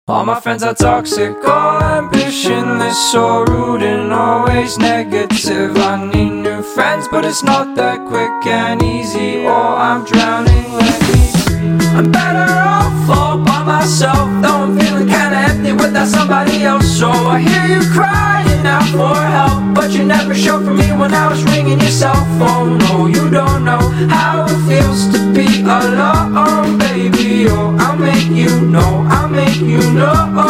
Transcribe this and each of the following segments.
All my friends are toxic, all ambitionless, so rude and always negative. I need new friends, but it's not that quick and easy, or I'm drowning, let me breathe. I'm better off all by myself, though I'm feeling kinda empty without somebody else. So I hear you crying out for help, but you never showed for me when I was ringing your cell phone. No, you don't know how it feels to be alone, baby. Oh, I'll make you know, I'll make you know.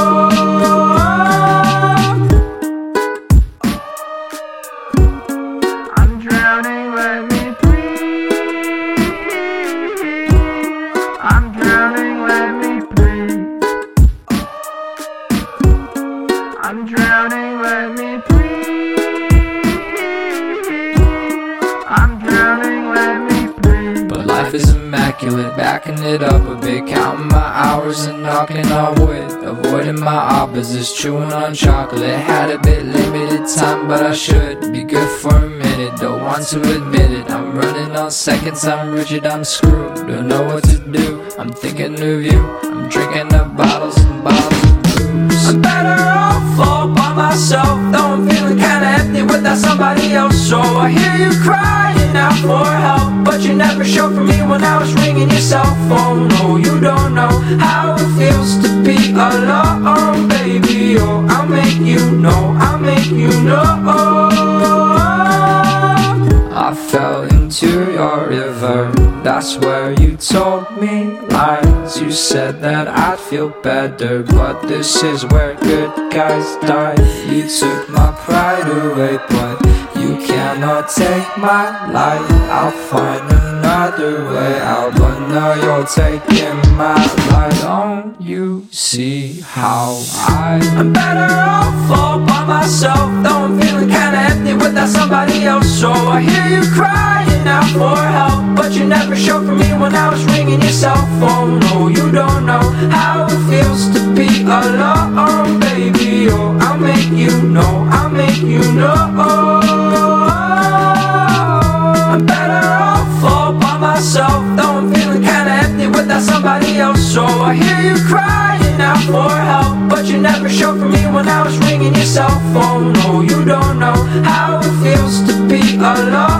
I'm drowning, let me breathe. I'm drowning, let me breathe. I'm drowning, let me breathe. I'm drowning, let me breathe. But life is immaculate, backing it up a bit, counting my hours and knocking on wood, avoiding my opposites, chewing on chocolate. Had a bit limited time, but I should be good for a minute. Don't want to admit it, I'm running on seconds, I'm rigid, I'm screwed. Don't know what to do, I'm thinking of you. I'm drinking up bottles and bottles of booze. I'm better off all by myself, though I'm feeling kinda empty without somebody else. So I hear you crying out for help, but you never showed for me when I was ringing your cell phone. No, you don't know how it feels to be alone, baby. Oh, I'll make you know, I'll make you know. I fell into your river, that's where you told me lies. You said that I'd feel better, but this is where good guys die. You took my pride away, but you cannot take my life. I'll find another way out, but now you're taking my life. Don't you see how I'm better off all by myself, though I'm feeling kinda empty without somebody else. So I hear you crying out for help, but you never showed for me when I was ringing your cell phone. No, you don't know how it feels to be alone, baby. Oh, I'll make you know, I'll make you know. I'm better off all by myself, though I'm feeling kinda empty without somebody else. So I hear you crying out for help, but you never showed for me when I was ringing your cell phone. No, you don't know how it feels to be alone.